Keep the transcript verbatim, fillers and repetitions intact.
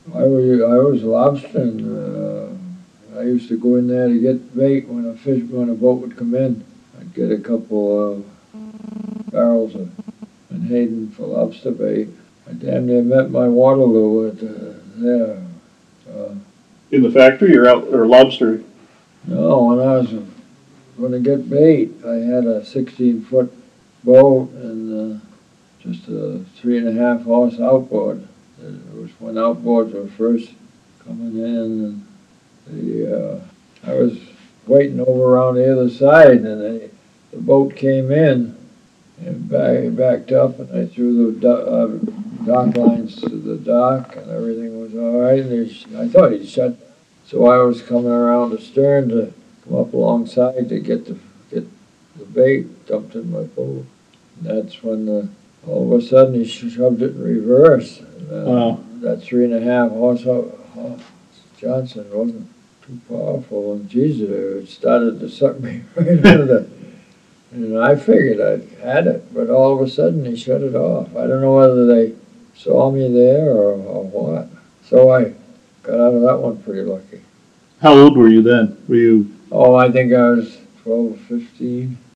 I was, I was lobstering. Uh, I used to go in there to get bait when a fish, when a boat would come in. I'd get a couple of barrels of Menhaden for lobster bait. I damn near met my Waterloo at uh, there. Uh, In the factory or out or lobster? no, when I was going to get bait, I had a sixteen foot boat and uh, just a three and a half horse outboard. It was when outboards were first coming in, and the uh, I was waiting over on the other side, and they, the boat came in and back, backed up, and I threw the do, uh, dock lines to the dock, and everything was all right. And they, I thought he'd shut, so I was coming around the stern to come up alongside to get the get the bait dumped in my boat. And that's when the, all of a sudden he shoved it in reverse. And, uh, Wow. That three and a half horse, horse Johnson wasn't too powerful, and Jesus, it started to suck me right into the. And I figured I had it, but all of a sudden he shut it off. I don't know whether they saw me there or, or what. So I got out of that one pretty lucky. How old were you then? Were you Oh, I think I was twelve, fifteen.